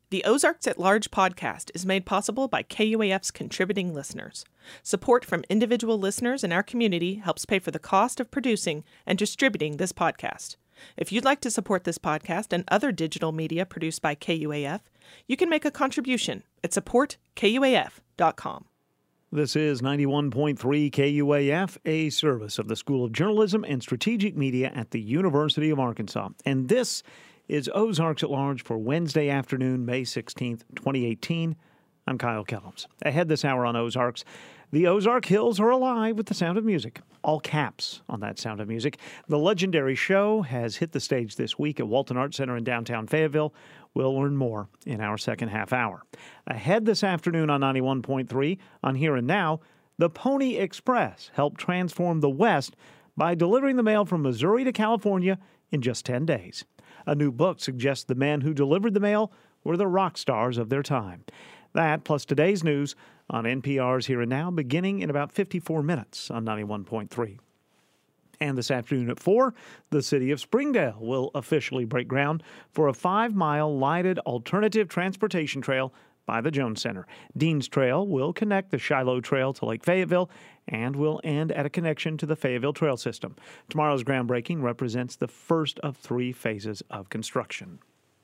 The Ozarks at Large podcast is made possible by KUAF's contributing listeners. Support from individual listeners in our community helps pay for the cost of producing and distributing this podcast. If you'd like to support this podcast and other digital media produced by KUAF, you can make a contribution at supportkuaf.com. This is 91.3 KUAF, a service of the School of Journalism and Strategic Media at the University of Arkansas. And this is Ozarks at Large for Wednesday afternoon, May 16th, 2018. I'm Kyle Kellums. Ahead this hour on Ozarks, the Ozark Hills are alive with the sound of music. All caps on that sound of music. The legendary show has hit the stage this week at Walton Arts Center in downtown Fayetteville. We'll learn more in our second half hour. Ahead this afternoon on 91.3, on Here and Now, the Pony Express helped transform the West by delivering the mail from Missouri to California in just 10 days. A new book suggests the men who delivered the mail were the rock stars of their time. That, plus today's news on NPR's Here and Now, beginning in about 54 minutes on 91.3. And this afternoon at 4, the city of Springdale will officially break ground for a 5-mile lighted alternative transportation trail by the Jones Center. Dean's Trail will connect the Shiloh Trail to Lake Fayetteville and will end at a connection to the Fayetteville Trail System. Tomorrow's groundbreaking represents the first of 3 phases of construction.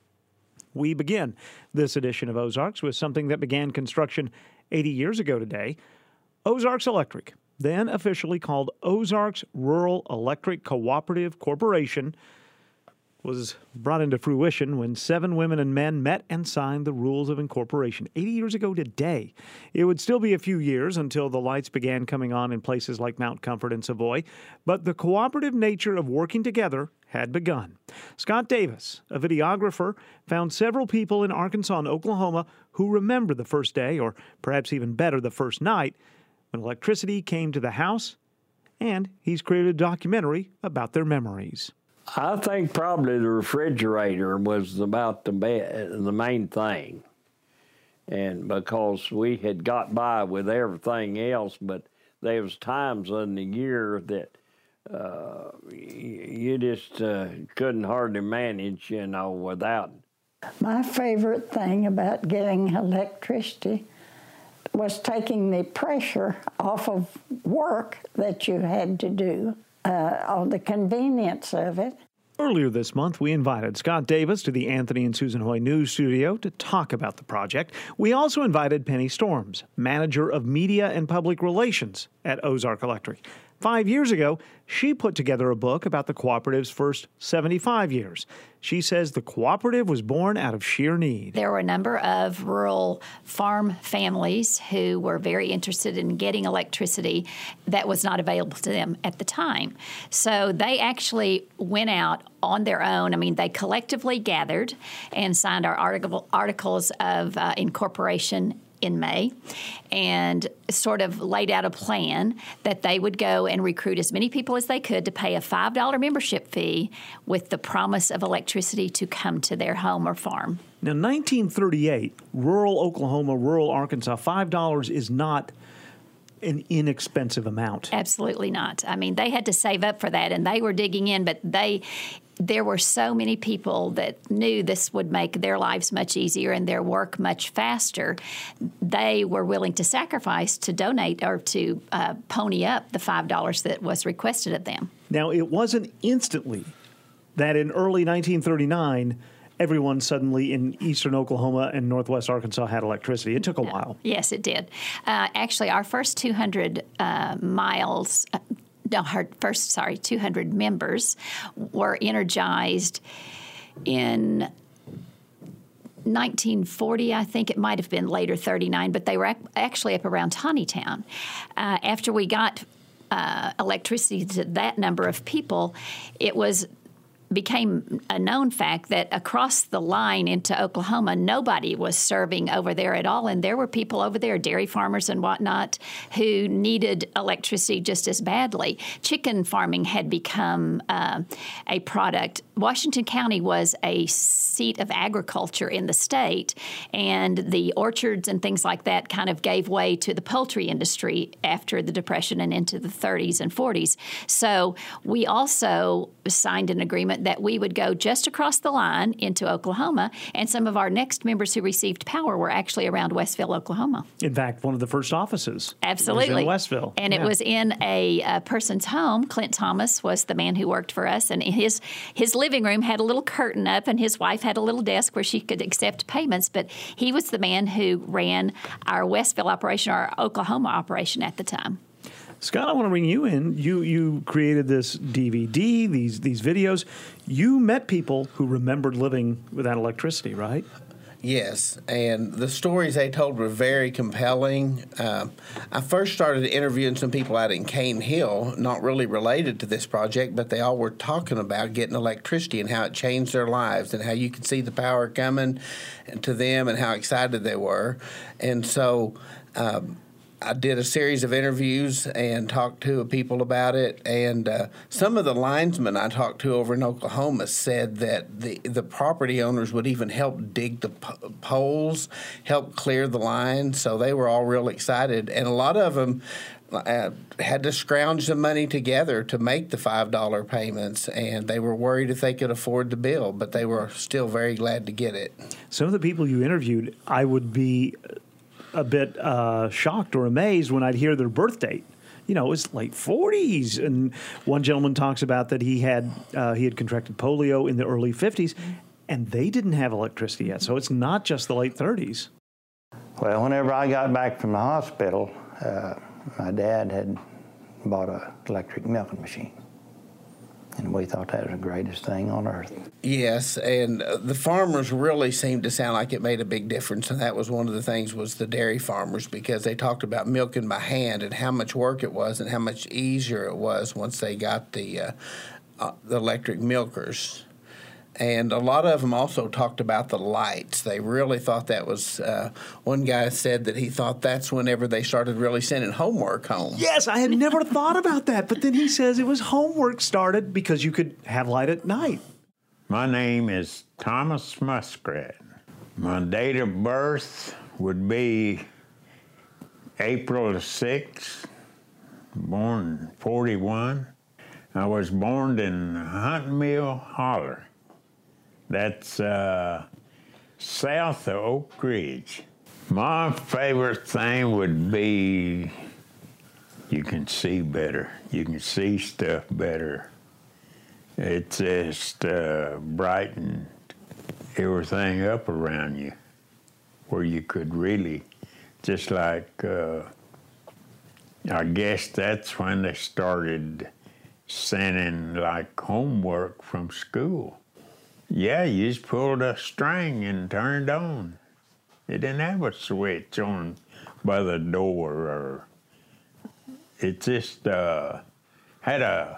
We begin this edition of Ozarks with something that began construction 80 years ago today. Ozarks Electric, then officially called Ozarks Rural Electric Cooperative Corporation, was brought into fruition when 7 women and men met and signed the rules of incorporation 80 years ago today. It would still be a few years until the lights began coming on in places like Mount Comfort and Savoy, but the cooperative nature of working together had begun. Scott Davis, a videographer, found several people in Arkansas and Oklahoma who remember the first day, or perhaps even better, the first night, when electricity came to the house, and he's created a documentary about their memories. I think probably the refrigerator was about the main thing, and because we had got by with everything else, but there was times in the year that you just couldn't hardly manage, without. My favorite thing about getting electricity was taking the pressure off of work that you had to do. All the convenience of it. Earlier this month, we invited Scott Davis to the Anthony and Susan Hoy News Studio to talk about the project. We also invited Penny Storms, manager of media and public relations at Ozark Electric. 5 years ago, she put together a book about the cooperative's first 75 years. She says the cooperative was born out of sheer need. There were a number of rural farm families who were very interested in getting electricity that was not available to them at the time. So they actually went out on their own. I mean, they collectively gathered and signed our articles of incorporation in May, and sort of laid out a plan that they would go and recruit as many people as they could to pay a $5 membership fee with the promise of electricity to come to their home or farm. Now, 1938, rural Oklahoma, rural Arkansas, $5 is not an inexpensive amount. Absolutely not. I mean, they had to save up for that, and they were digging in, but there were so many people that knew this would make their lives much easier and their work much faster. They were willing to sacrifice to donate or to pony up the $5 that was requested of them. Now, it wasn't instantly that in early 1939, everyone suddenly in eastern Oklahoma and northwest Arkansas had electricity. It took a while. Yes, it did. Actually, our first 200 miles... 200 members were energized in 1940, I think. It might have been later, 39, but they were actually up around Taneytown. After we got electricity to that number of people, it became a known fact that across the line into Oklahoma, nobody was serving over there at all. And there were people over there, dairy farmers and whatnot, who needed electricity just as badly. Chicken farming had become a product Washington County was a seat of agriculture in the state, and the orchards and things like that kind of gave way to the poultry industry after the Depression and into the 30s and 40s. So we also signed an agreement that we would go just across the line into Oklahoma, and some of our next members who received power were actually around Westville, Oklahoma. In fact, one of the first offices Absolutely. was in Westville. And it was in a person's home. Clint Thomas was the man who worked for us, and his living room had a little curtain up, and his wife had a little desk where she could accept payments, but he was the man who ran our Westville operation, our Oklahoma operation at the time. Scott, I want to bring you in. You created this DVD, these videos. You met people who remembered living without electricity, right? Yes, and the stories they told were very compelling. I first started interviewing some people out in Cane Hill, not really related to this project, but they all were talking about getting electricity and how it changed their lives and how you could see the power coming to them and how excited they were. And so I did a series of interviews and talked to people about it, and some of the linesmen I talked to over in Oklahoma said that the property owners would even help dig the poles, help clear the lines, so they were all real excited, and a lot of them had to scrounge the money together to make the $5 payments, and they were worried if they could afford the bill, but they were still very glad to get it. Some of the people you interviewed, I would be a bit shocked or amazed when I'd hear their birth date. You know, it was late 40s. And one gentleman talks about that he had contracted polio in the early 50s, and they didn't have electricity yet. So it's not just the late 30s. Well, whenever I got back from the hospital, my dad had bought an electric milking machine. And we thought that was the greatest thing on earth. Yes, and the farmers really seemed to sound like it made a big difference, and that was one of the things was the dairy farmers, because they talked about milking by hand and how much work it was and how much easier it was once they got the electric milkers. And a lot of them also talked about the lights. They really thought that was, one guy said that he thought that's whenever they started really sending homework home. Yes, I had never thought about that. But then he says it was homework started because you could have light at night. My name is Thomas Muskrat. My date of birth would be April the 6th, born 41. I was born in Hunting Mill Holler. That's south of Oak Ridge. My favorite thing would be you can see better. You can see stuff better. It just brightened everything up around you, where you could really, just like, I guess that's when they started sending like homework from school. Yeah, you just pulled a string and turned on. It didn't have a switch on by the door, or it just had a,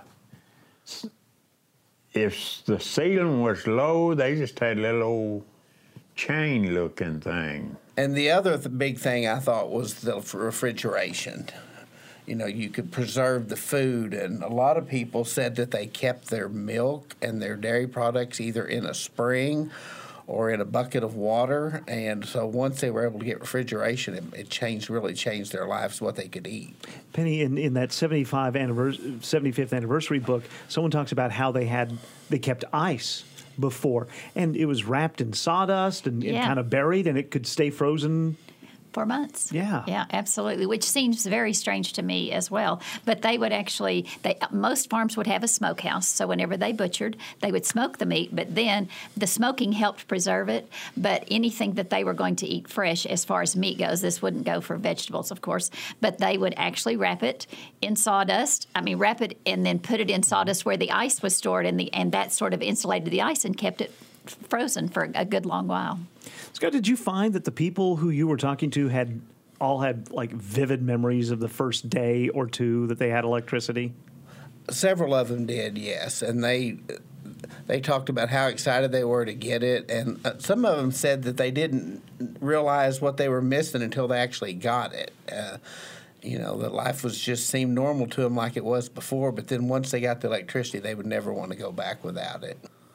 if the ceiling was low, they just had a little old chain-looking thing. And the other big thing I thought was the refrigeration. You know, you could preserve the food, and a lot of people said that they kept their milk and their dairy products either in a spring or in a bucket of water, and so once they were able to get refrigeration, it really changed their lives, what they could eat. Penny, in that 75th anniversary book, someone talks about how they kept ice before, and it was wrapped in sawdust and kind of buried, and it could stay frozen 4 months. Yeah. Yeah, absolutely, which seems very strange to me as well. But they would actually, most farms would have a smokehouse, so whenever they butchered, they would smoke the meat, but then the smoking helped preserve it. But anything that they were going to eat fresh, as far as meat goes, this wouldn't go for vegetables, of course, but they would actually wrap it in sawdust. Wrap it and then put it in sawdust where the ice was stored, and that sort of insulated the ice and kept it frozen for a good long while. Scott, did you find that the people who you were talking to had like vivid memories of the first day or two that they had electricity? Several of them did, yes, and they talked about how excited they were to get it, and some of them said that they didn't realize what they were missing until they actually got it. That life seemed normal to them like it was before, but then once they got the electricity, they would never want to go back without it.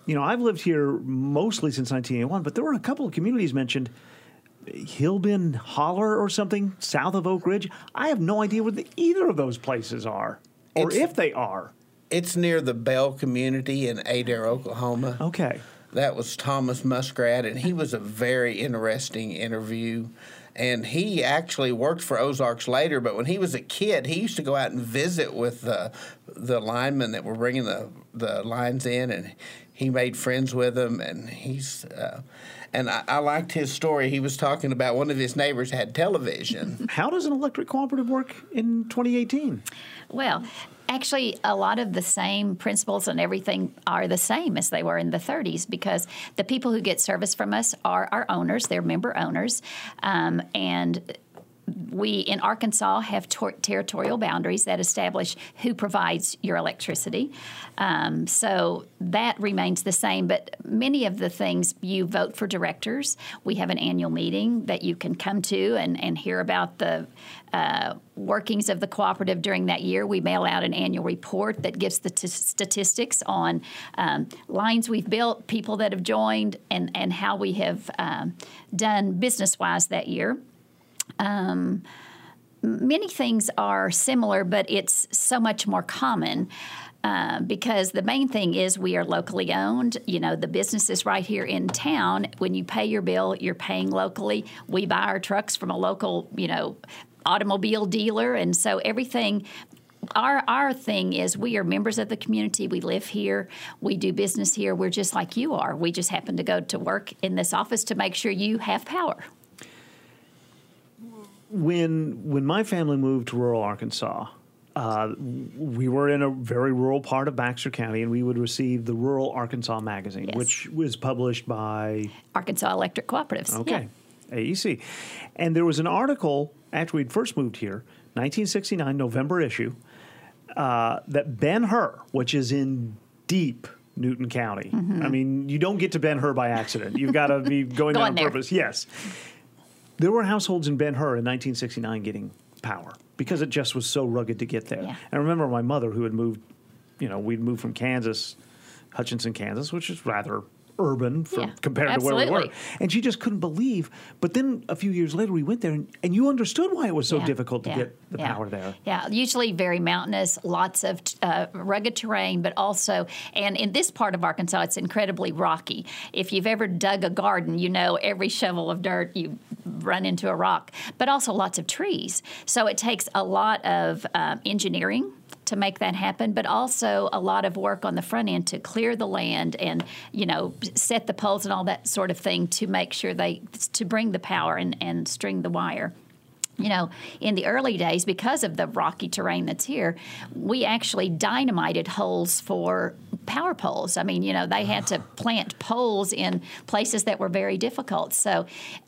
I've lived here mostly since 1981, but there were a couple of communities mentioned, Hillbin Holler or something, south of Oak Ridge. I have no idea what either of those places are, or if they are. It's near the Bell community in Adair, Oklahoma. Okay. That was Thomas Muskrat, and he was a very interesting interview. And he actually worked for Ozarks later, but when he was a kid, he used to go out and visit with the linemen that were bringing the lines in, and he made friends with them. And I liked his story. He was talking about one of his neighbors had television. How does an electric cooperative work in 2018? Well, actually, a lot of the same principles and everything are the same as they were in the 30s, because the people who get service from us are our owners. They're member owners. And we in Arkansas have territorial boundaries that establish who provides your electricity. So that remains the same. But many of the things, you vote for directors. We have an annual meeting that you can come to and hear about the workings of the cooperative during that year. We mail out an annual report that gives the statistics on lines we've built, people that have joined, and how we have done business-wise that year. Many things are similar, but it's so much more common because the main thing is we are locally owned. The business is right here in town. When you pay your bill, you're paying locally. We buy our trucks from a local, automobile dealer, and so everything. Our thing is we are members of the community. We live here. We do business here. We're just like you are. We just happen to go to work in this office to make sure you have power. When my family moved to rural Arkansas, we were in a very rural part of Baxter County, and we would receive the Rural Arkansas magazine, Yes. which was published by Arkansas Electric Cooperatives. Okay, Yeah. AEC. And there was an article after we'd first moved here, 1969 November issue, that Ben Hur, which is in deep Newton County. Mm-hmm. I mean, you don't get to Ben Hur by accident. You've got to be going there on purpose. Yes. There were households in Ben Hur in 1969 getting power because it just was so rugged to get there. Yeah. And I remember my mother who had moved, we'd moved from Kansas, Hutchinson, Kansas, which is rather urban compared to where we were. And she just couldn't believe. But then a few years later, we went there, and you understood why it was so difficult to get the power there. Yeah, usually very mountainous, lots of rugged terrain, but also, and in this part of Arkansas, it's incredibly rocky. If you've ever dug a garden, every shovel of dirt, you run into a rock, but also lots of trees. So it takes a lot of engineering to make that happen, but also a lot of work on the front end to clear the land and, set the poles and all that sort of thing to make sure to bring the power and string the wire. In the early days, because of the rocky terrain that's here, we actually dynamited holes for power poles. I mean, they had to plant poles in places that were very difficult. So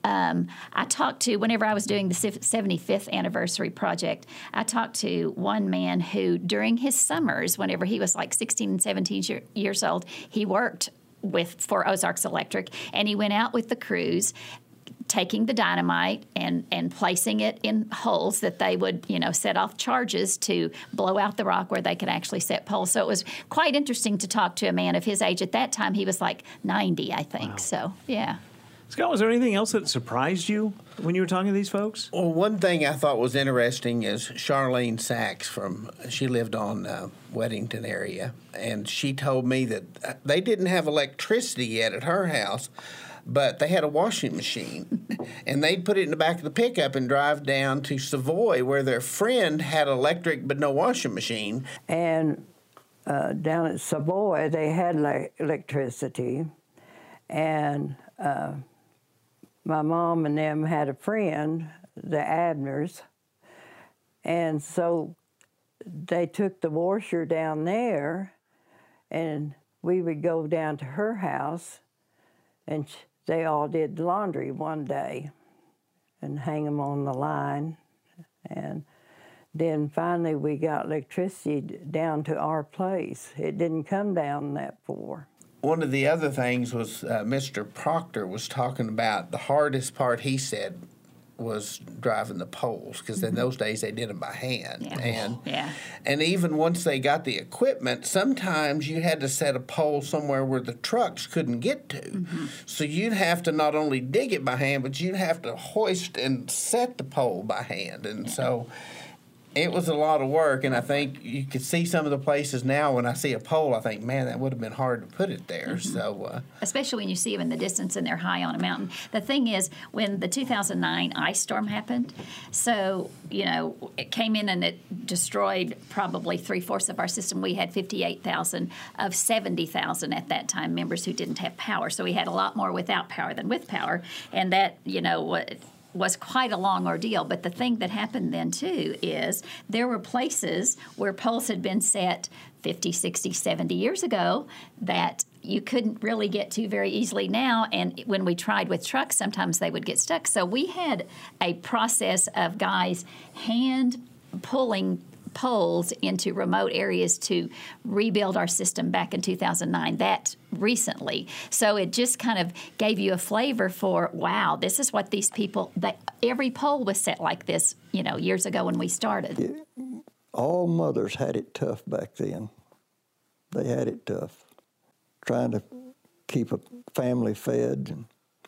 I talked to, whenever I was doing the 75th anniversary project, I talked to one man who, during his summers, whenever he was like 16 and 17 years old, he worked for Ozarks Electric, and he went out with the crews, taking the dynamite and placing it in holes that they would, set off charges to blow out the rock where they could actually set poles. So it was quite interesting to talk to a man of his age. At that time, he was like 90, I think. Wow. So, yeah. Scott, was there anything else that surprised you when you were talking to these folks? Well, one thing I thought was interesting is Charlene Sachs she lived on Weddington area, and she told me that they didn't have electricity yet at her house, but they had a washing machine, and they'd put it in the back of the pickup and drive down to Savoy, where their friend had electric but no washing machine. And down at Savoy, they had electricity, and my mom and them had a friend, the Abners, and so they took the washer down there, and we would go down to her house, and they all did the laundry one day and hang them on the line. And then finally we got electricity down to our place. It didn't come down that far. One of the other things was Mr. Proctor was talking about the hardest part, he said, was driving the poles, because in those days they did them by hand. Yeah. And even once they got the equipment, sometimes you had to set a pole somewhere where the trucks couldn't get to. So you'd have to not only dig it by hand, but you'd have to hoist and set the pole by hand. And so it was a lot of work, and I think you could see some of the places now when I see a pole, I think, man, that would have been hard to put it there. So, especially when you see them in the distance and they're high on a mountain. The thing is, when the 2009 ice storm happened, so, it came in and it destroyed probably 3/4 of our system. We had 58,000 of 70,000 at that time members who didn't have power. So we had a lot more without power than with power, and that, was quite a long ordeal. But the thing that happened then, too, is there were places where poles had been set 50, 60, 70 years ago that you couldn't really get to very easily now. And when we tried with trucks, sometimes they would get stuck. So we had a process of guys hand pulling poles into remote areas to rebuild our system back in 2009, that recently. So it just kind of gave you a flavor for, wow, this is what these people, every pole was set like this, years ago when we started. Yeah, all mothers had it tough back then. They had it tough, trying to keep a family fed. And,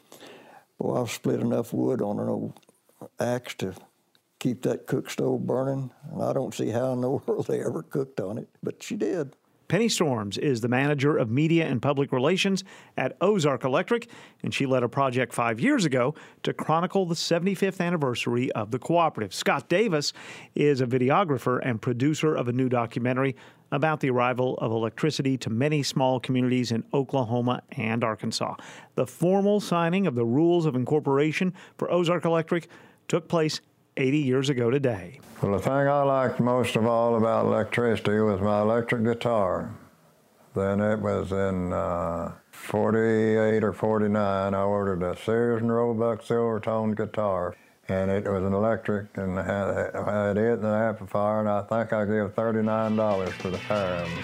boy, I've split enough wood on an old axe to keep that cook stove burning, and I don't see how in the world they ever cooked on it, but she did. Penny Storms is the manager of media and public relations at Ozark Electric, and she led a project 5 years ago to chronicle the 75th anniversary of the cooperative. Scott Davis is a videographer and producer of a new documentary about the arrival of electricity to many small communities in Oklahoma and Arkansas. The formal signing of the rules of incorporation for Ozark Electric took place 80 years ago today. Well, the thing I liked most of all about electricity was my electric guitar. Then it was in 48 or 49, I ordered a Sears and Roebuck silver-toned guitar, and it was an electric, and I had it and an amplifier, and I think I gave $39 for the pair of them.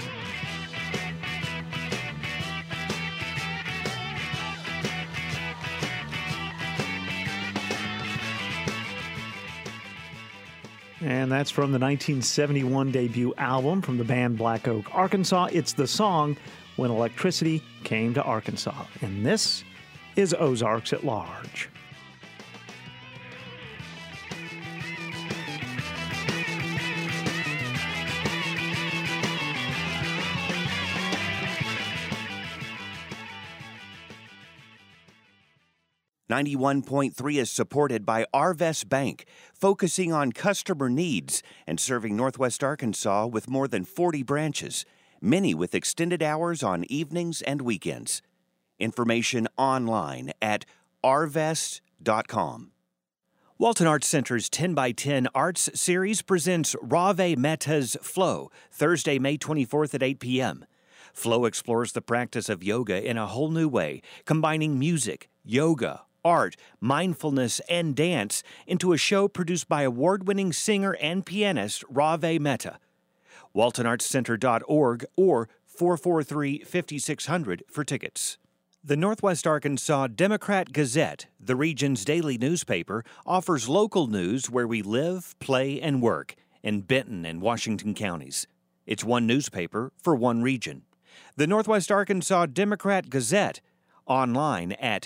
And that's from the 1971 debut album from the band Black Oak, Arkansas. It's the song When Electricity Came to Arkansas. And this is Ozarks at Large. .3 is supported by Arvest Bank, focusing on customer needs and serving Northwest Arkansas with more than 40 branches, many with extended hours on evenings and weekends. Information online at arvest.com. Walton Arts Center's 10x10 Arts Series presents Rave Mehta's Flow, Thursday, May 24th at 8 p.m. Flow explores the practice of yoga in a whole new way, combining music, yoga, art, mindfulness, and dance into a show produced by award-winning singer and pianist Rave Mehta. WaltonArtsCenter.org or 443-5600 for tickets. The Northwest Arkansas Democrat-Gazette, the region's daily newspaper, offers local news where we live, play, and work in Benton and Washington counties. It's one newspaper for one region. The Northwest Arkansas Democrat-Gazette, online at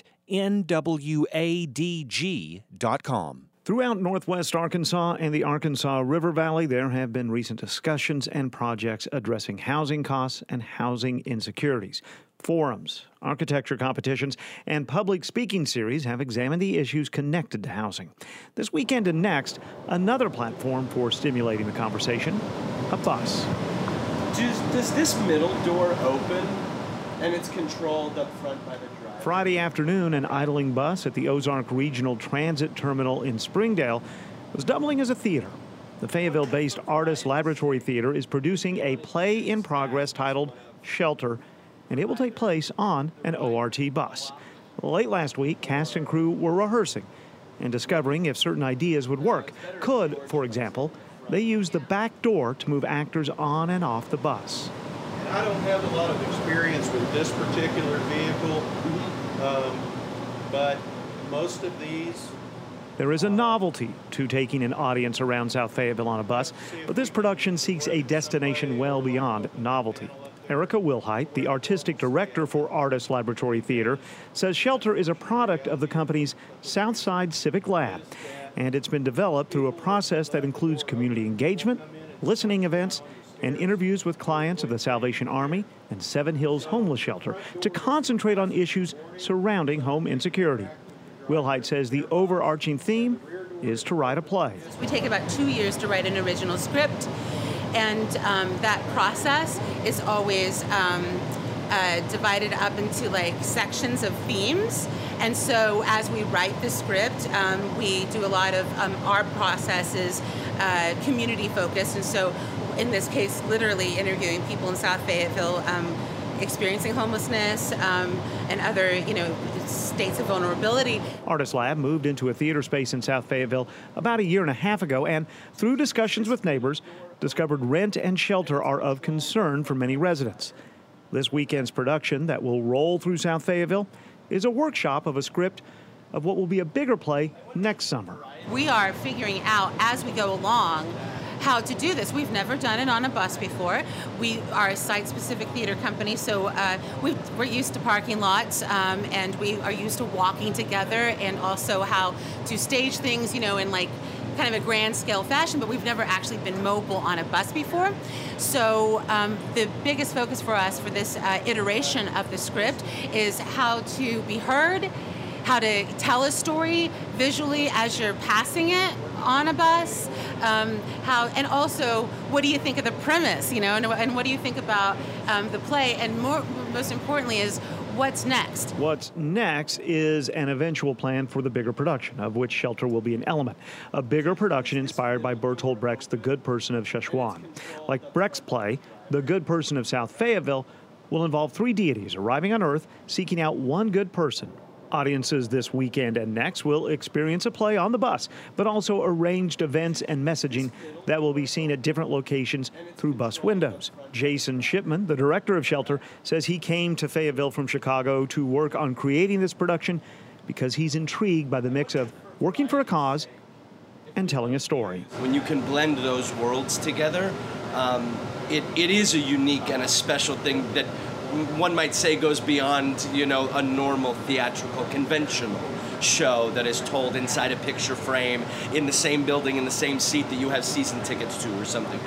NWADG.com. Throughout Northwest Arkansas and the Arkansas River Valley, there have been recent discussions and projects addressing housing costs and housing insecurities. Forums, architecture competitions, and public speaking series have examined the issues connected to housing. This weekend and next, another platform for stimulating the conversation, a bus. Does this middle door open and it's controlled up front by the driver? Friday afternoon, an idling bus at the Ozark Regional Transit Terminal in Springdale was doubling as a theater. The Fayetteville-based Artist Laboratory Theater is producing a play in progress titled Shelter, and it will take place on an ORT bus. Late last week, cast and crew were rehearsing and discovering if certain ideas would work. Could, for example, they use the back door to move actors on and off the bus. I don't have a lot of experience with this particular vehicle, but most of these There is a novelty to taking an audience around South Fayetteville on a bus, but this production seeks a destination well beyond novelty. Erica Wilhite, the artistic director for Artist Laboratory Theater, says Shelter is a product of the company's Southside Civic Lab, and it's been developed through a process that includes community engagement, listening events, and interviews with clients of the Salvation Army and Seven Hills Homeless Shelter to concentrate on issues surrounding home insecurity. Wilhite says the overarching theme is to write a play. We take about 2 years to write an original script, and that process is always divided up into like sections of themes. And so as we write the script, we do a lot of our processes community focused, and so in this case literally interviewing people in South Fayetteville experiencing homelessness and other states of vulnerability. Artist Lab moved into a theater space in South Fayetteville about 1.5 years ago, and through discussions with neighbors discovered rent and shelter are of concern for many residents. This weekend's production that will roll through South Fayetteville is a workshop of a script of what will be a bigger play next summer. We are figuring out as we go along how to do this. We've never done it on a bus before. We are a site-specific theater company, so we're used to parking lots, and we are used to walking together, and also how to stage things, in like kind of a grand scale fashion, but we've never actually been mobile on a bus before. So the biggest focus for us for this iteration of the script is how to be heard, how to tell a story visually as you're passing it on a bus, and also what do you think of the premise, and what do you think about the play, and most importantly is what's next. What's next is an eventual plan for the bigger production, of which Shelter will be an element. A bigger production inspired by Bertolt Brecht's The Good Person of Szechuan. Like Brecht's play, The Good Person of South Fayetteville will involve 3 deities arriving on Earth seeking out one good person. Audiences this weekend and next will experience a play on the bus, but also arranged events and messaging that will be seen at different locations through bus windows. Jason Shipman, the director of Shelter, says he came to Fayetteville from Chicago to work on creating this production because he's intrigued by the mix of working for a cause and telling a story. When you can blend those worlds together, it is a unique and a special thing that one might say goes beyond, a normal theatrical, conventional show that is told inside a picture frame in the same building, in the same seat that you have season tickets to or something,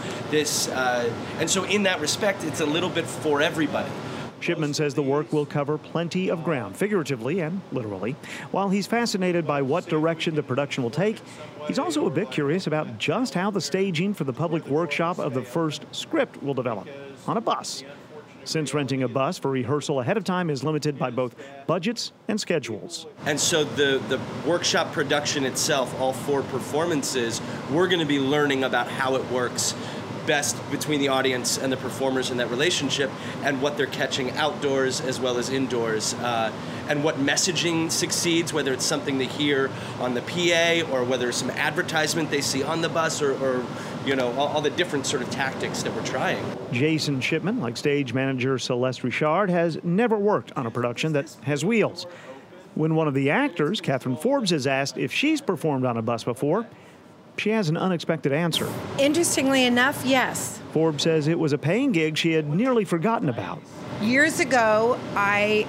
and so in that respect, it's a little bit for everybody. Shipman says the work will cover plenty of ground, figuratively and literally. While he's fascinated by what direction the production will take, he's also a bit curious about just how the staging for the public workshop of the first script will develop on a bus, since renting a bus for rehearsal ahead of time is limited by both budgets and schedules. And so the workshop production itself, all 4 performances, we're going to be learning about how it works best between the audience and the performers in that relationship, and what they're catching outdoors as well as indoors, and what messaging succeeds, whether it's something they hear on the PA or whether it's some advertisement they see on the bus, or all the different sort of tactics that we're trying. Jason Shipman, like stage manager Celeste Richard, has never worked on a production that has wheels. When one of the actors, Catherine Forbes, is asked if she's performed on a bus before, she has an unexpected answer. Interestingly enough, yes. Forbes says it was a paying gig she had nearly forgotten about. Years ago, I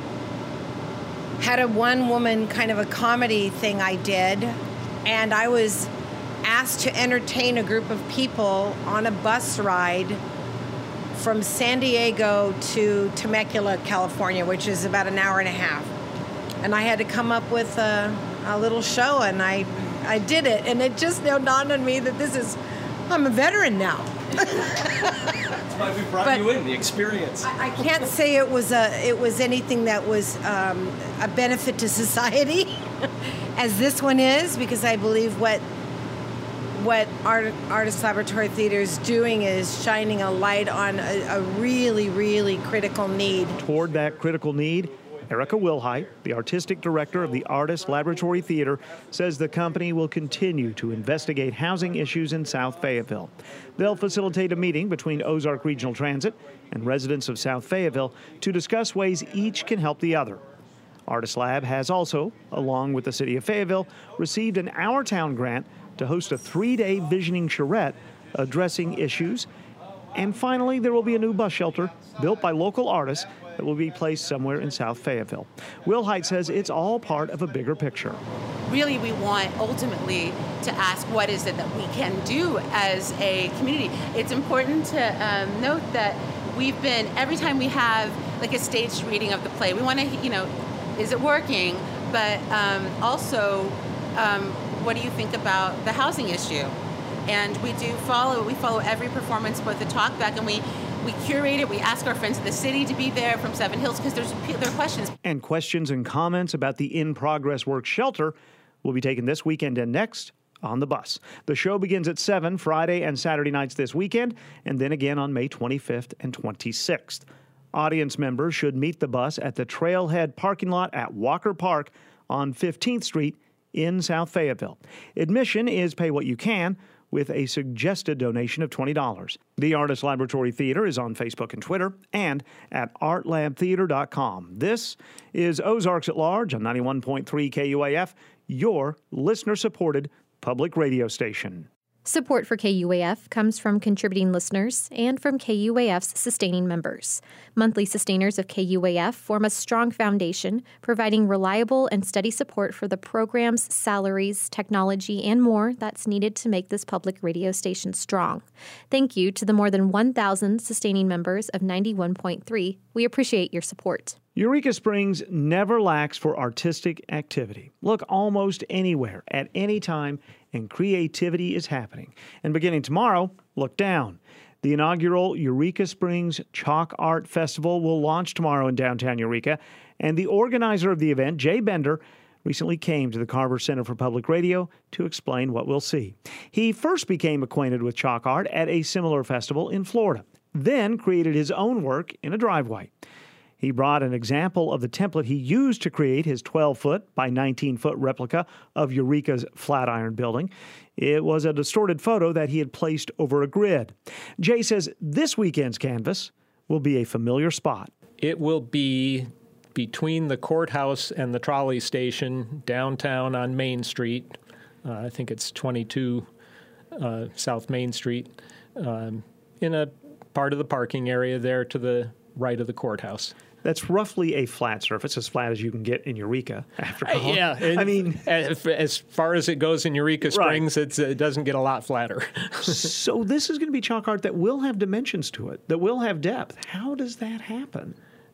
had a one-woman kind of a comedy thing I did, and I was asked to entertain a group of people on a bus ride from San Diego to Temecula, California, which is about 1.5 hours. And I had to come up with a little show, and I did it. And it just now dawned on me that I'm a veteran now. That's why we brought you in, the experience. I can't say it was anything that was a benefit to society, as this one is, because I believe what Artist Laboratory Theater is doing is shining a light on a really, really critical need. Toward that critical need, Erica Wilhite, the artistic director of the Artist Laboratory Theater, says the company will continue to investigate housing issues in South Fayetteville. They'll facilitate a meeting between Ozark Regional Transit and residents of South Fayetteville to discuss ways each can help the other. Artist Lab has also, along with the city of Fayetteville, received an Our Town grant to host a 3-day visioning charrette addressing issues. And finally, there will be a new bus shelter built by local artists that will be placed somewhere in South Fayetteville. Will Height says it's all part of a bigger picture. Really, we want ultimately to ask what is it that we can do as a community. It's important to note that we've been, every time we have like a staged reading of the play, we want to, is it working? But also, what do you think about the housing issue? And we follow every performance, both the talkback, and we curate it. We ask our friends in the city to be there from Seven Hills because there are questions. And questions and comments about the in-progress work shelter will be taken this weekend and next on the bus. The show begins at 7 Friday and Saturday nights this weekend, and then again on May 25th and 26th. Audience members should meet the bus at the Trailhead parking lot at Walker Park on 15th Street in South Fayetteville. Admission is pay what you can, with a suggested donation of $20. The Artist Laboratory Theater is on Facebook and Twitter and at artlabtheater.com. This is Ozarks at Large on 91.3 KUAF, your listener-supported public radio station. Support for KUAF comes from contributing listeners and from KUAF's sustaining members. Monthly sustainers of KUAF form a strong foundation, providing reliable and steady support for the programs, salaries, technology, and more that's needed to make this public radio station strong. Thank you to the more than 1,000 sustaining members of 91.3. We appreciate your support. Eureka Springs never lacks for artistic activity. Look almost anywhere, at any time, and creativity is happening. And beginning tomorrow, look down. The inaugural Eureka Springs Chalk Art Festival will launch tomorrow in downtown Eureka, and the organizer of the event, Jay Bender, recently came to the Carver Center for Public Radio to explain what we'll see. He first became acquainted with chalk art at a similar festival in Florida, then created his own work in a driveway. He brought an example of the template he used to create his 12-foot by 19-foot replica of Eureka's Flatiron building. It was a distorted photo that he had placed over a grid. Jay says this weekend's canvas will be a familiar spot. It will be between the courthouse and the trolley station downtown on Main Street. I think it's 22 South Main Street, in a part of the parking area there to the right of the courthouse. That's roughly a flat surface, as flat as you can get in Eureka, after all. Yeah. I mean, as far as it goes in Eureka Springs, right. It doesn't get a lot flatter. So this is going to be chalk art that will have dimensions to it, that will have depth. How does that happen?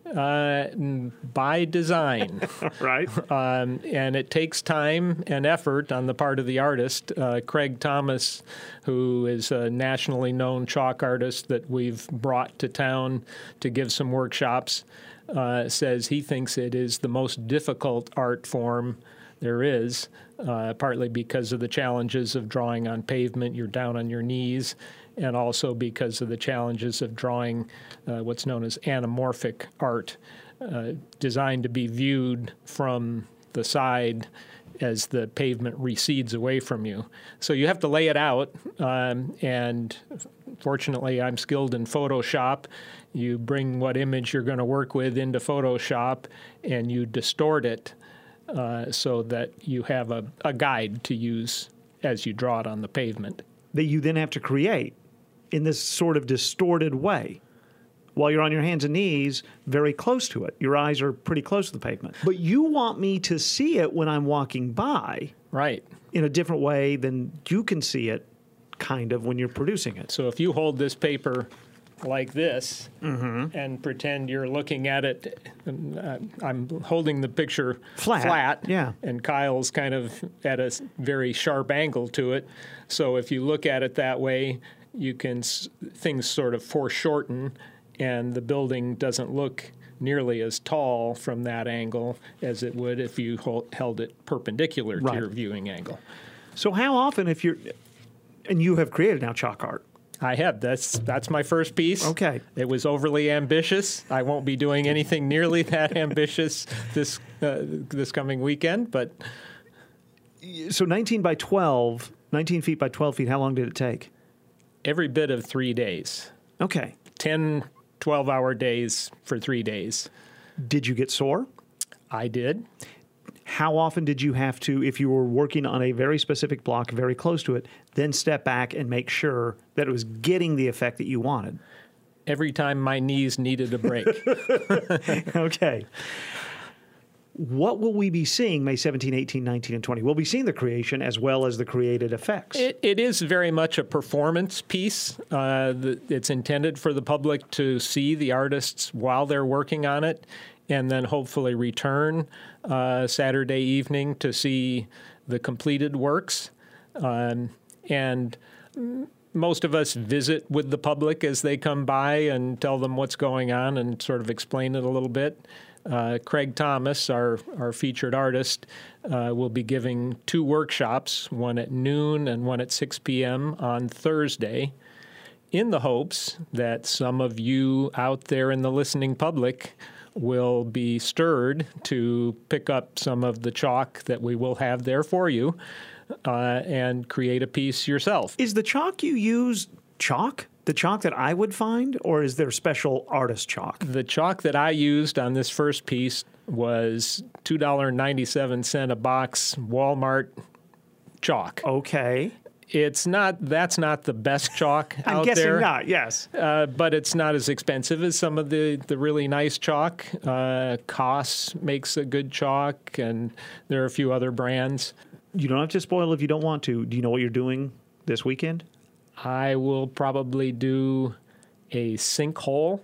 By design. Right. And it takes time and effort on the part of the artist. Craig Thomas, who is a nationally known chalk artist that we've brought to town to give some workshops, says he thinks it is the most difficult art form there is, partly because of the challenges of drawing on pavement. You're down on your knees, and also because of the challenges of drawing what's known as anamorphic art, designed to be viewed from the side as the pavement recedes away from you. So you have to lay it out, and fortunately I'm skilled in Photoshop. You bring what image you're going to work with into Photoshop, and you distort it so that you have a guide to use as you draw it on the pavement. That you then have to create in this sort of distorted way while you're on your hands and knees very close to it. Your eyes are pretty close to the pavement. But you want me to see it when I'm walking by. Right. In a different way than you can see it, kind of, when you're producing it. So if you hold this paper like this and pretend you're looking at it, I'm holding the picture flat, yeah, and Kyle's kind of at a very sharp angle to it. So if you look at it that way, you can things sort of foreshorten, and the building doesn't look nearly as tall from that angle as it would if you held it perpendicular to your viewing angle. So how often, if you're, and you have created now chalk art? I have. That's my first piece. Okay. It was overly ambitious. I won't be doing anything nearly that ambitious this coming weekend, but. So 19 feet by 12 feet, how long did it take? Every bit of 3 days. Okay. 10, 12-hour days for 3 days. Did you get sore? I did. How often did you have to, if you were working on a very specific block, very close to it, then step back and make sure that it was getting the effect that you wanted? Every time my knees needed a break. Okay. What will we be seeing May 17, 18, 19, and 20? We'll be seeing the creation as well as the created effects. It is very much a performance piece. It's intended for the public to see the artists while they're working on it, and then hopefully return Saturday evening to see the completed works. And most of us visit with the public as they come by and tell them what's going on and sort of explain it a little bit. Craig Thomas, our featured artist, will be giving 2 workshops, one at noon and one at 6 p.m. on Thursday, in the hopes that some of you out there in the listening public will be stirred to pick up some of the chalk that we will have there for you and create a piece yourself. Is the chalk you use chalk? The chalk that I would find, or is there special artist chalk? The chalk that I used on this first piece was $2.97 a box Walmart chalk. Okay. That's not the best chalk out there. I'm guessing not, yes. But it's not as expensive as some of the really nice chalk. Koss makes a good chalk, and there are a few other brands. You don't have to spoil if you don't want to. Do you know what you're doing this weekend? I will probably do a sinkhole.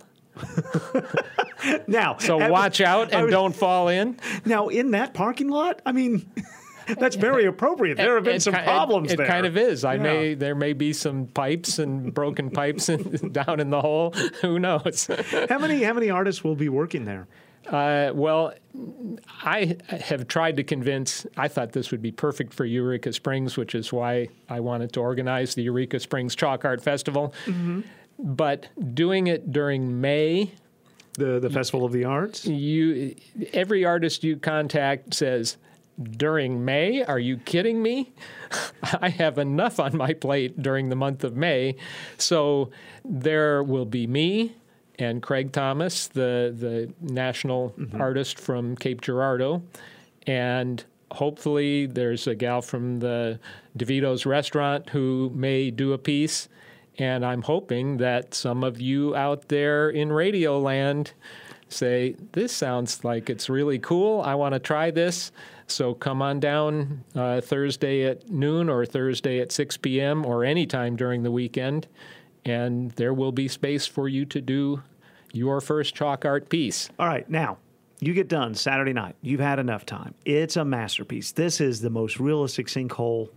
Now, so watch out and don't fall in. Now, in that parking lot, I mean, that's very appropriate. There have been some problems there. It kind of is. There may be some pipes and broken pipes down in the hole. Who knows? How many artists will be working there? Well, I have tried to convince, I thought this would be perfect for Eureka Springs, which is why I wanted to organize the Eureka Springs Chalk Art Festival. Mm-hmm. But doing it during May... The Festival of the Arts? Every artist you contact says, during May? Are you kidding me? I have enough on my plate during the month of May. So there will be me and Craig Thomas, the national artist from Cape Girardeau, and hopefully there's a gal from the DeVito's restaurant who may do a piece, and I'm hoping that some of you out there in Radio Land say, this sounds like it's really cool, I want to try this. So come on down Thursday at noon or Thursday at 6 p.m. or anytime during the weekend, and there will be space for you to do your first chalk art piece. All right, now, you get done Saturday night. You've had enough time. It's a masterpiece. This is the most realistic sinkhole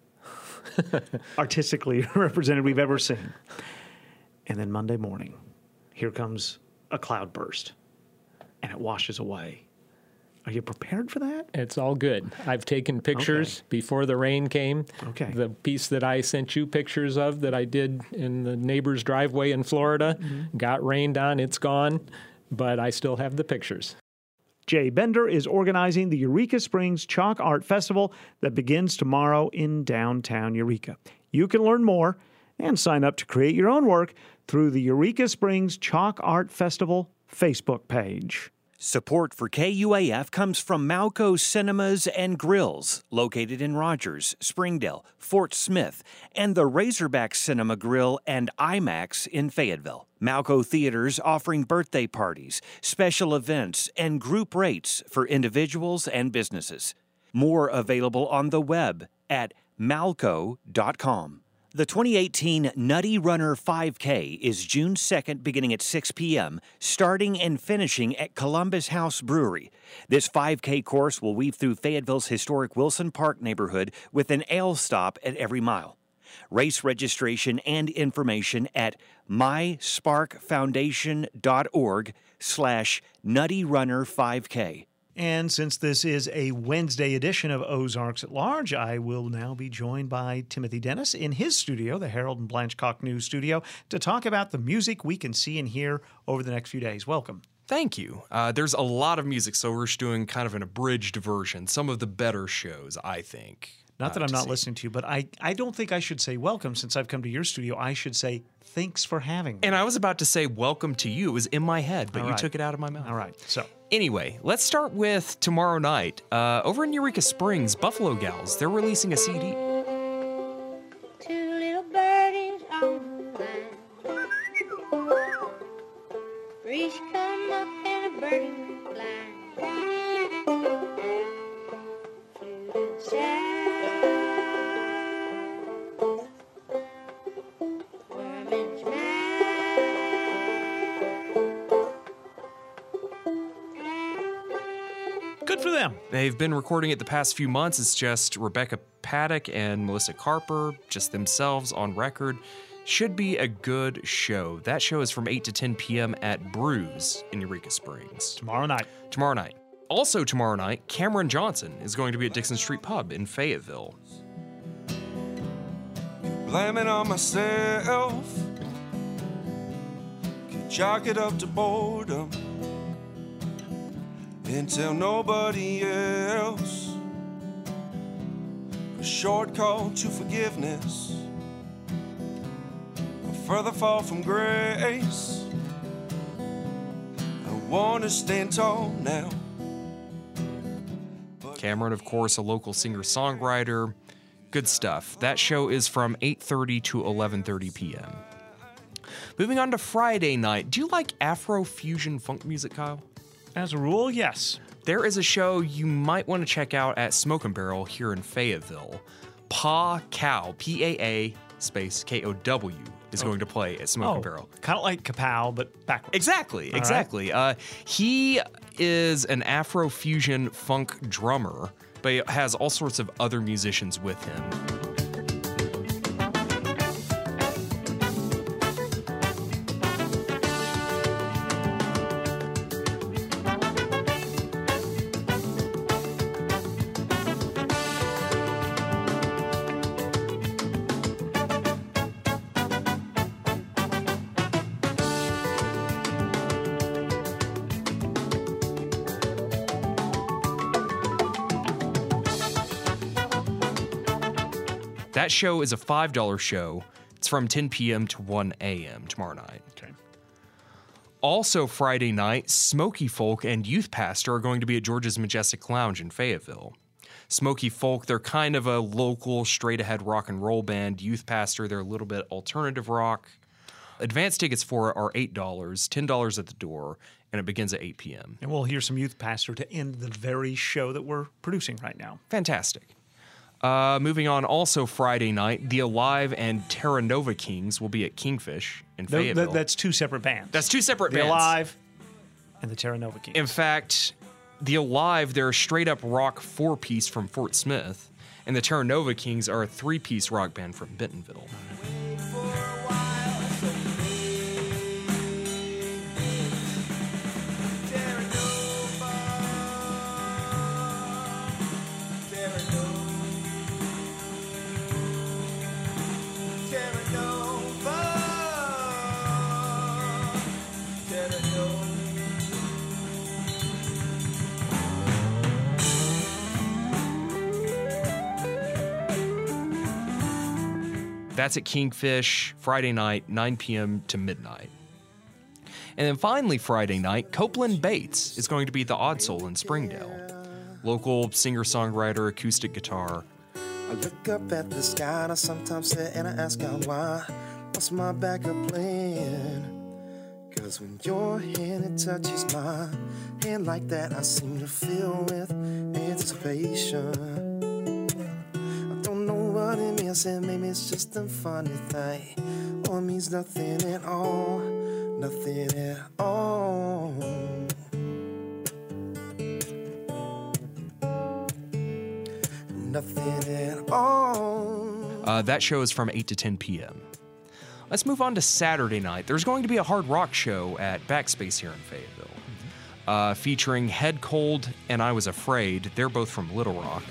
artistically represented we've ever seen. And then Monday morning, here comes a cloudburst, and it washes away. Are you prepared for that? It's all good. I've taken pictures before the rain came. Okay. The piece that I sent you pictures of that I did in the neighbor's driveway in Florida got rained on. It's gone, but I still have the pictures. Jay Bender is organizing the Eureka Springs Chalk Art Festival that begins tomorrow in downtown Eureka. You can learn more and sign up to create your own work through the Eureka Springs Chalk Art Festival Facebook page. Support for KUAF comes from Malco Cinemas and Grills, located in Rogers, Springdale, Fort Smith, and the Razorback Cinema Grill and IMAX in Fayetteville. Malco Theaters offering birthday parties, special events, and group rates for individuals and businesses. More available on the web at malco.com. The 2018 Nutty Runner 5K is June 2nd beginning at 6 p.m., starting and finishing at Columbus House Brewery. This 5K course will weave through Fayetteville's historic Wilson Park neighborhood with an ale stop at every mile. Race registration and information at mysparkfoundation.org/nuttyrunner5K. And since this is a Wednesday edition of Ozarks at Large, I will now be joined by Timothy Dennis in his studio, the Harold and Blanche Koch News studio, to talk about the music we can see and hear over the next few days. Welcome. Thank you. There's a lot of music, so we're just doing kind of an abridged version, some of the better shows, I think. Not that I'm not listening to you, but I don't think I should say welcome since I've come to your studio. I should say thanks for having me. And I was about to say welcome to you. It was in my head, but All you right. took it out of my mouth. All right. So anyway, let's start with tomorrow night. Over in Eureka Springs, Buffalo Gals, they're releasing a CD. Two little birdies on the line. Breeze come up and a birdie went blind. Flew inside. Worman's good for them. They've been recording it the past few months. It's just Rebecca Paddock and Melissa Carper, just themselves on record. Should be a good show. That show is from 8 to 10 p.m. at Brews in Eureka Springs. Tomorrow night. Tomorrow night. Also tomorrow night, Cameron Johnson is going to be at Dixon Street Pub in Fayetteville. Blame it on myself. Could chalk it up to boredom and tell nobody else. A short call to forgiveness, a further fall from grace. I want to stand tall now. Cameron, of course, a local singer-songwriter. Good stuff. That show is from 8:30 to 11:30 p.m. Moving on to Friday night. Do you like Afro-fusion funk music, Kyle? As a rule, yes. There is a show you might want to check out at Smoke and Barrel here in Fayetteville. Pa Cow, P-A-A space K-O-W, is going to play at Smoke and Barrel. Kind of like Kapow, but backwards. Exactly, exactly. He is an Afro-fusion funk drummer, but he has all sorts of other musicians with him. That show is a $5 show. It's from 10 p.m. to 1 a.m. tomorrow night. Okay. Also Friday night, Smoky Folk and Youth Pastor are going to be at George's Majestic Lounge in Fayetteville. Smoky Folk, they're kind of a local, straight-ahead rock and roll band. Youth Pastor, they're a little bit alternative rock. Advance tickets for it are $8, $10 at the door, and it begins at 8 p.m. And we'll hear some Youth Pastor to end the very show that we're producing right now. Fantastic. Moving on, also Friday night, The Alive and Terra Nova Kings will be at Kingfish in Fayetteville. That's two separate bands. That's two separate bands. The Alive and the Terra Nova Kings. In fact, The Alive, they're a straight-up rock four-piece from Fort Smith, and the Terra Nova Kings are a three-piece rock band from Bentonville. That's at Kingfish, Friday night, 9 p.m. to midnight. And then finally Friday night, Copeland Bates is going to be at the Odd Soul in Springdale. Local singer-songwriter, acoustic guitar. I look up at the sky and I sometimes sit and I ask God why. What's my backup plan? Cause when your hand it touches my hand like that, I seem to feel with anticipation. What it means, and maybe it's just a funny thing, or it means nothing at all, nothing at all. Nothing at all. That show is from 8 to 10 p.m. Let's move on to Saturday night. There's going to be a hard rock show at Backspace here in Fayetteville, featuring Head Cold and I Was Afraid. They're both from Little Rock.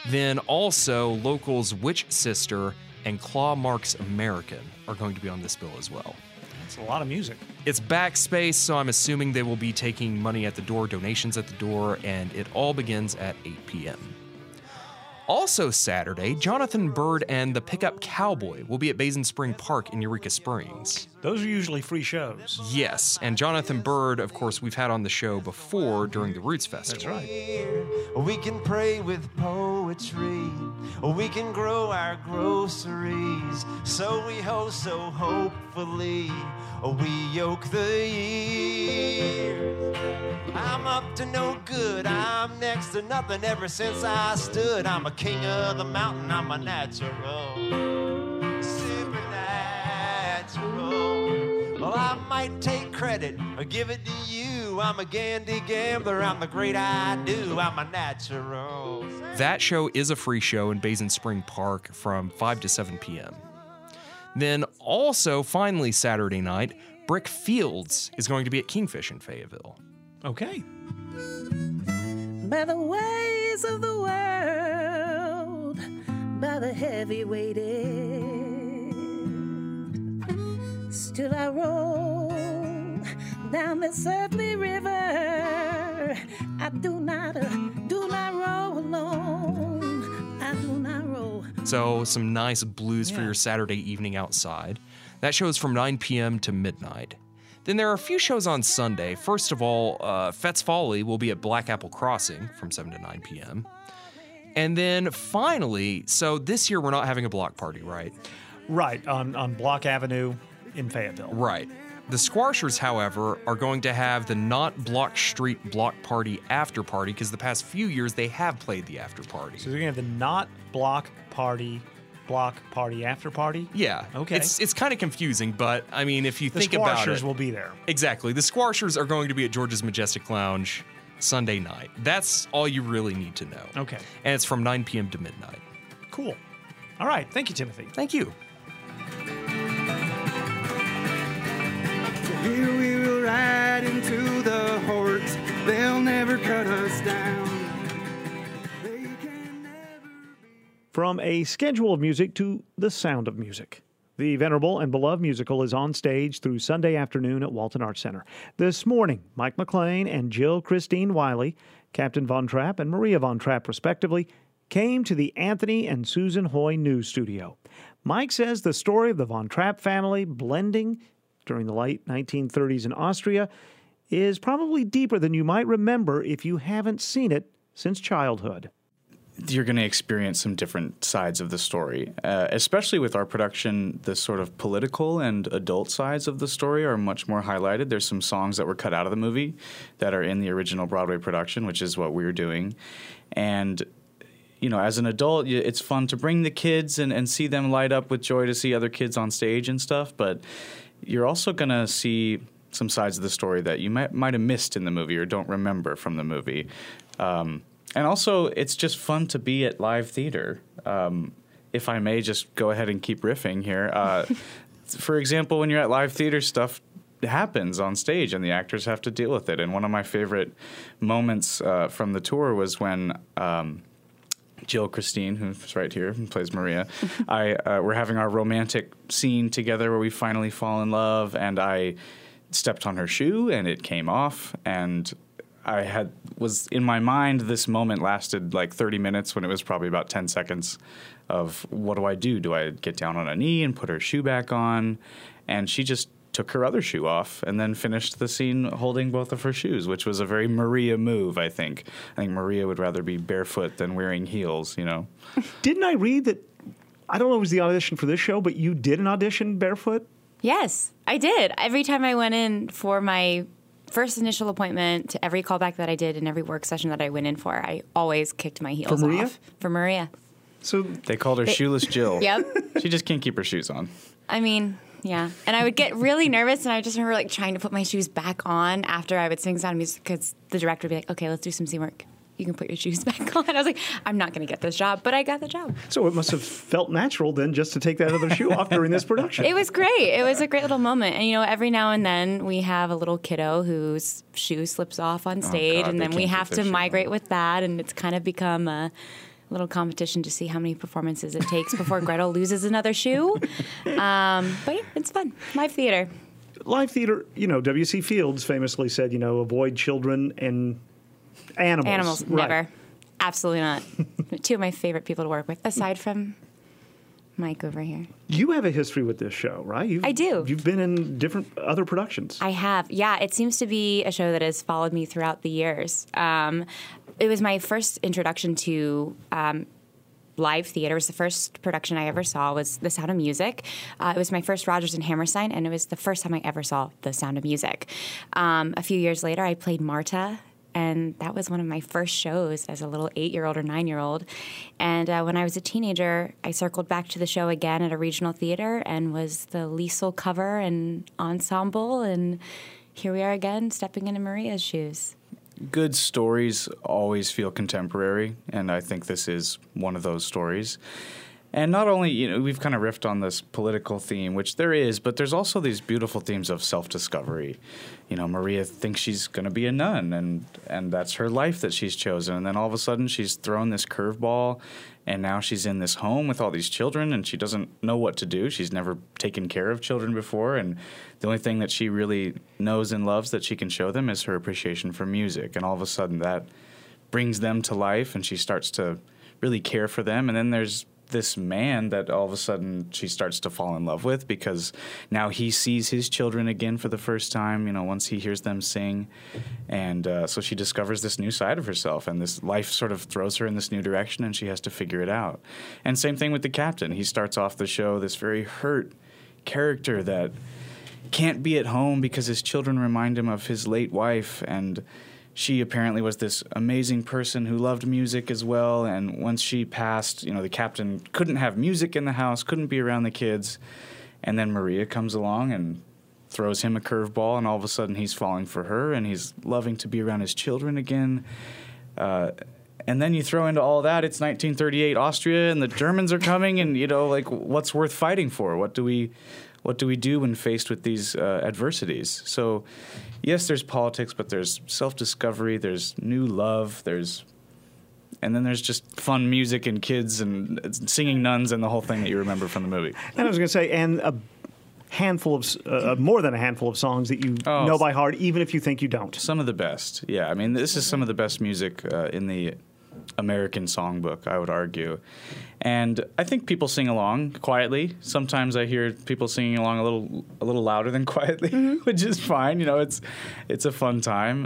Then also, locals Witch Sister and Claw Marks American are going to be on this bill as well. That's a lot of music. It's Backspace, so I'm assuming they will be taking money at the door, donations at the door, and it all begins at 8 p.m. Also Saturday, Jonathan Bird and the Pickup Cowboy will be at Basin Spring Park in Eureka Springs. Those are usually free shows. Yes, and Jonathan Bird, of course, we've had on the show before during the Roots Festival. That's right. We can pray with poetry. We can grow our groceries. So we hope, so hopefully, we yoke the years. I'm up to no good. I'm next to nothing ever since I stood. I'm a king of the mountain. I'm a natural. Supernatural. Well, I might take credit or give it to you. I'm a Gandhi gambler. I'm the great I do. I'm a natural. That show is a free show in Basin Spring Park from 5 to 7 p.m. Then also, finally Saturday night, Brick Fields is going to be at Kingfish in Fayetteville. Okay. By the ways of the world, by the heavy weighted, still I roll down this earthly river. I do not roll alone. I do not roll. So some nice blues for your Saturday evening outside. That show is from 9 p.m. to midnight. Then there are a few shows on Sunday. First of all, Fets Folly will be at Black Apple Crossing from 7 to 9 p.m. And then finally, so this year we're not having a block party, right? Right, on Block Avenue in Fayetteville. Right. The Squashers, however, are going to have the Not Block Street Block Party after party because the past few years they have played the after party. So they're going to have the Not Block Party after party? Yeah. Okay. It's kind of confusing, but I mean, if you think about it. The Squashers will be there. Exactly. The Squashers are going to be at George's Majestic Lounge Sunday night. That's all you really need to know. Okay. And it's from 9 p.m. to midnight. Cool. All right. Thank you, Timothy. Thank you. Here we will ride into the hordes. They'll never cut us down. From a schedule of music to the sound of music. The venerable and beloved musical is on stage through Sunday afternoon at Walton Arts Center. This morning, Mike McLean and Jill Christine Wiley, Captain Von Trapp and Maria Von Trapp respectively, came to the Anthony and Susan Hoy News Studio. Mike says the story of the Von Trapp family blending during the late 1930s in Austria is probably deeper than you might remember if you haven't seen it since childhood. You're going to experience some different sides of the story, especially with our production. The sort of political and adult sides of the story are much more highlighted. There's some songs that were cut out of the movie that are in the original Broadway production, which is what we're doing. And, you know, as an adult, it's fun to bring the kids and see them light up with joy to see other kids on stage and stuff. But you're also going to see some sides of the story that you might have missed in the movie or don't remember from the movie. And also, it's just fun to be at live theater. If I may just go ahead and keep riffing here. For example, when you're at live theater, stuff happens on stage and the actors have to deal with it. And one of my favorite moments from the tour was when Jill Christine, who's right here, who plays Maria, we're having our romantic scene together where we finally fall in love, and I stepped on her shoe and it came off, and was in my mind, this moment lasted like 30 minutes when it was probably about 10 seconds of what do I do? Do I get down on a knee and put her shoe back on? And she just took her other shoe off and then finished the scene holding both of her shoes, which was a very Maria move, I think. I think Maria would rather be barefoot than wearing heels, you know. Didn't I read that, I don't know if it was the audition for this show, but you did an audition barefoot? Yes, I did. Every time I went in for my first initial appointment, to every callback that I did and every work session that I went in for, I always kicked my heels Maria? off. For Maria. So they called her Shoeless Jill. Yep. She just can't keep her shoes on. I mean, yeah. And I would get really nervous, and I just remember like trying to put my shoes back on after I would sing Sound of Music, because the director would be like, okay, let's do some scene work. You can put your shoes back on. I was like, I'm not going to get this job, but I got the job. So it must have felt natural then just to take that other shoe off during this production. It was great. It was a great little moment. And, you know, every now and then we have a little kiddo whose shoe slips off on stage, and then we have to migrate with that, and it's kind of become little competition to see how many performances it takes before Gretel loses another shoe. But yeah, it's fun. Live theater. Live theater, W.C. Fields famously said, avoid children and animals. Animals, right. never. Absolutely not. Two of my favorite people to work with, aside from Mike over here. You have a history with this show, right? I do. You've been in different other productions. I have. Yeah, it seems to be a show that has followed me throughout the years. It was my first introduction to live theater. It was the first production I ever saw was The Sound of Music. It was my first Rodgers and Hammerstein, and it was the first time I ever saw The Sound of Music. A few years later, I played Marta, and that was one of my first shows as a little 8-year-old or 9-year-old. And when I was a teenager, I circled back to the show again at a regional theater and was the Liesl cover and ensemble, and here we are again, stepping into Maria's shoes. Good stories always feel contemporary, and I think this is one of those stories. And not only, we've kind of riffed on this political theme, which there is, but there's also these beautiful themes of self-discovery. Maria thinks she's going to be a nun, and that's her life that she's chosen. And then all of a sudden she's thrown this curveball, and now she's in this home with all these children, and she doesn't know what to do. She's never taken care of children before, and the only thing that she really knows and loves that she can show them is her appreciation for music. And all of a sudden that brings them to life, and she starts to really care for them. And then there's this man that all of a sudden she starts to fall in love with because now he sees his children again for the first time, once he hears them sing. And so she discovers this new side of herself, and this life sort of throws her in this new direction, and she has to figure it out. And same thing with the captain. He starts off the show this very hurt character that can't be at home because his children remind him of his late wife, and she apparently was this amazing person who loved music as well, and once she passed, the captain couldn't have music in the house, couldn't be around the kids, and then Maria comes along and throws him a curveball, and all of a sudden he's falling for her, and he's loving to be around his children again. And then you throw into all that, it's 1938 Austria, and the Germans are coming, and, what's worth fighting for? What do we do when faced with these adversities? So, yes, there's politics, but there's self-discovery, there's new love, and then there's just fun music and kids and singing nuns and the whole thing that you remember from the movie. And I was going to say, and a handful of, more than a handful of songs that you know by heart, even if you think you don't. Some of the best, yeah. I mean, this is some of the best music in the American songbook, I would argue. And I think people sing along quietly. Sometimes I hear people singing along a little louder than quietly, which is fine. It's a fun time.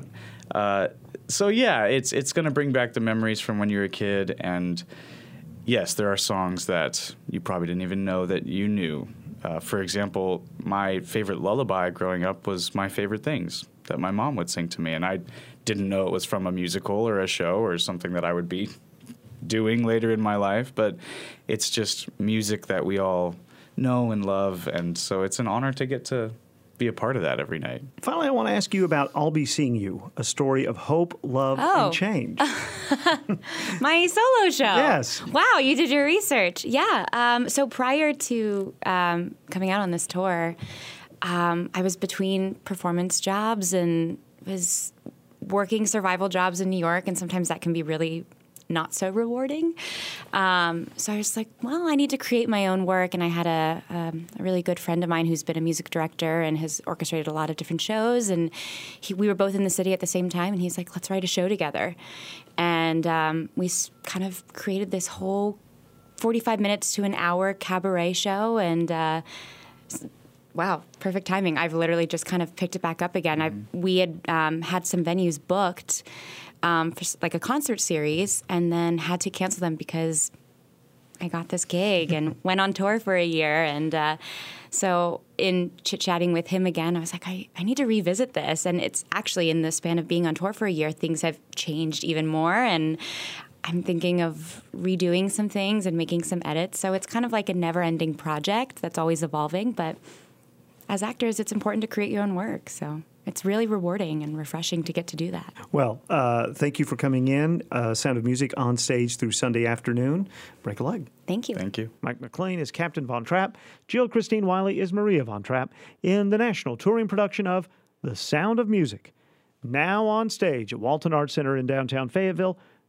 So yeah, it's going to bring back the memories from when you were a kid. And yes, there are songs that you probably didn't even know that you knew. For example, my favorite lullaby growing up was My Favorite Things that my mom would sing to me, and I didn't know it was from a musical or a show or something that I would be doing later in my life, but it's just music that we all know and love, and so it's an honor to get to be a part of that every night. Finally, I want to ask you about I'll Be Seeing You, a story of hope, love, and change. My solo show. Yes. Wow, you did your research. Yeah. So prior to coming out on this tour, I was between performance jobs and was working survival jobs in New York, and sometimes that can be really not so rewarding. So I was like, well, I need to create my own work, and I had a really good friend of mine who's been a music director and has orchestrated a lot of different shows, and we were both in the city at the same time, and he's like, let's write a show together. And we kind of created this whole 45 minutes to an hour cabaret show, and wow, perfect timing. I've literally just kind of picked it back up again. We had had some venues booked for like a concert series, and then had to cancel them because I got this gig and went on tour for a year. And so in chit-chatting with him again, I was like, I need to revisit this. And it's actually in the span of being on tour for a year, things have changed even more. And I'm thinking of redoing some things and making some edits. So it's kind of like a never-ending project that's always evolving, but as actors, it's important to create your own work. So it's really rewarding and refreshing to get to do that. Well, thank you for coming in. Sound of Music on stage through Sunday afternoon. Break a leg. Thank you. Thank you. Mike McLean is Captain Von Trapp. Jill Christine Wiley is Maria Von Trapp in the national touring production of The Sound of Music. Now on stage at Walton Arts Center in downtown Fayetteville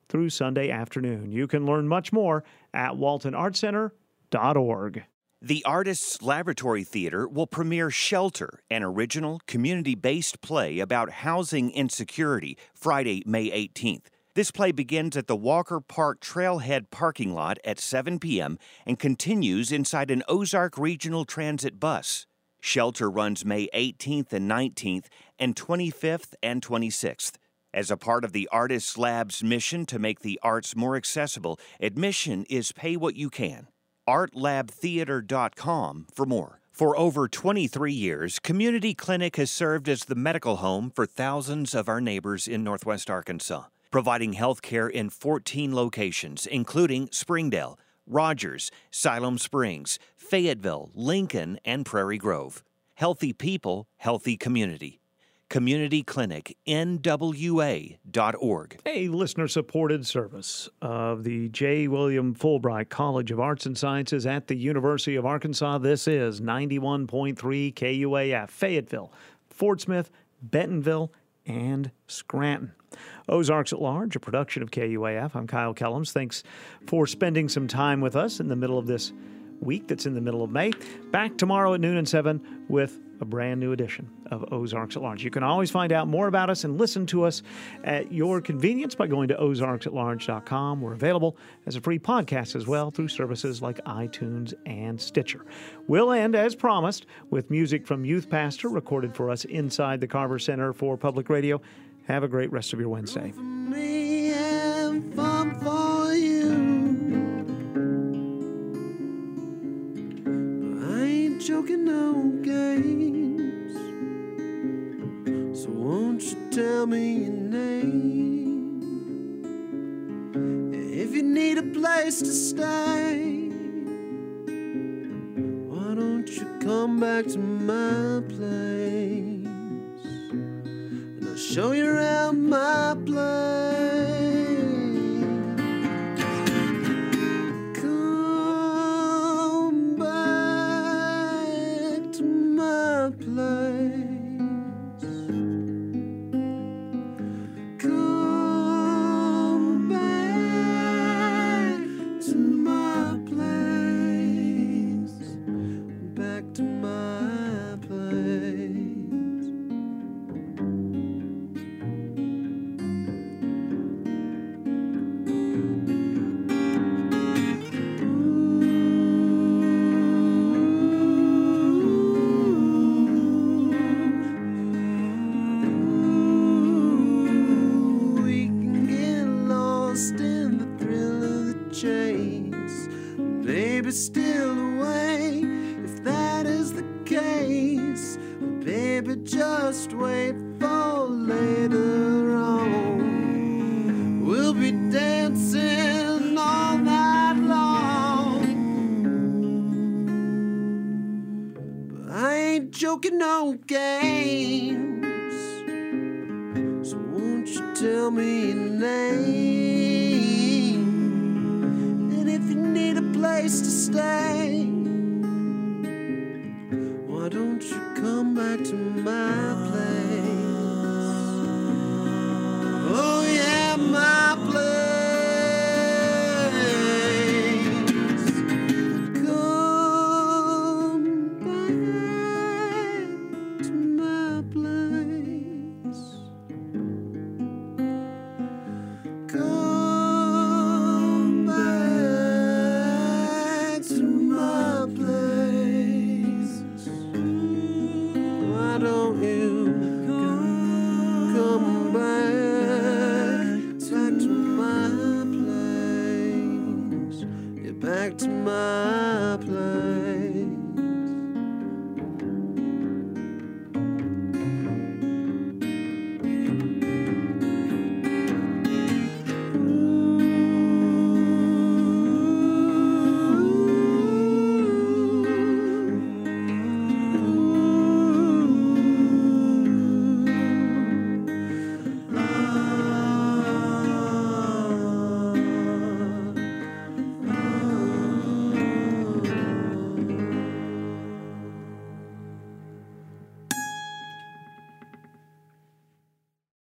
through Sunday afternoon. You can learn much more at waltonartcenter.org. The Artists Laboratory Theater will premiere Shelter, an original, community-based play about housing insecurity, Friday, May 18th. This play begins at the Walker Park Trailhead parking lot at 7 p.m. and continues inside an Ozark Regional Transit bus. Shelter runs May 18th and 19th and 25th and 26th. As a part of the Artists Lab's mission to make the arts more accessible, admission is pay what you can. artlabtheater.com for more. For over 23 years, Community Clinic has served as the medical home for thousands of our neighbors in Northwest Arkansas, providing health care in 14 locations, including Springdale, Rogers, Siloam Springs, Fayetteville, Lincoln, and Prairie Grove. Healthy people, healthy community. Community Clinic, NWA.org. A listener-supported service of the J. William Fulbright College of Arts and Sciences at the University of Arkansas. This is 91.3 KUAF, Fayetteville, Fort Smith, Bentonville, and Scranton. Ozarks at Large, a production of KUAF. I'm Kyle Kellums. Thanks for spending some time with us in the middle of this week that's in the middle of May. Back tomorrow at noon and 7 with a brand new edition of Ozarks at Large. You can always find out more about us and listen to us at your convenience by going to ozarksatlarge.com. We're available as a free podcast as well through services like iTunes and Stitcher. We'll end, as promised, with music from Youth Pastor recorded for us inside the Carver Center for Public Radio. Have a great rest of your Wednesday. Me and fun for you. I ain't joking, no games. So won't you tell me your name? If you need a place to stay, why don't you come back to my place? And I'll show you around my place. Come back to my place. Come back to my place. Back to my place. We can get lost in the thrill of the chase. Baby, still away if that is the case. Baby, just wait for later on. We'll be dancing all night long. But I ain't joking, no games. So won't you tell me your name? And if you need a place to stay, why don't you come back to my place?